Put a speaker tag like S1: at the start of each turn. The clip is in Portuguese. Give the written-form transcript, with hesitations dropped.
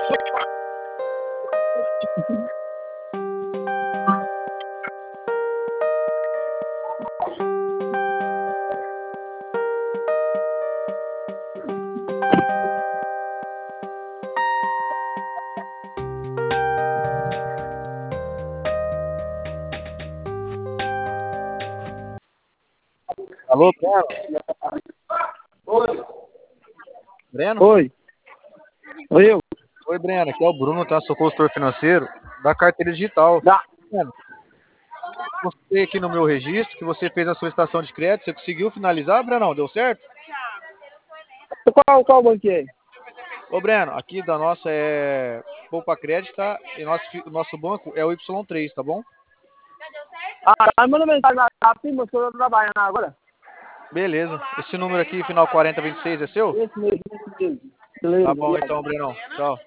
S1: Alô, Breno?
S2: Oi.
S1: Breno?
S2: Oi. Oi, eu.
S1: Oi, Breno. Aqui é o Bruno, tá? Sou consultor financeiro da carteira digital.
S2: Dá.
S1: Breno, mostrei aqui no meu registro que você fez a solicitação de crédito. Você conseguiu finalizar, Breno? Deu certo?
S2: Qual banco é?
S1: Ô, Breno, aqui da nossa é Poupa Crédito, tá? E o nosso banco é o Y3, tá bom?
S2: Ah, manda mensagem lá, assim, mas eu tô trabalhando agora.
S1: Beleza. Esse número aqui, final 4026, é seu?
S2: Esse mesmo, esse mesmo. Beleza,
S1: Tá bom
S2: obrigado.
S1: então, Breno. Tchau.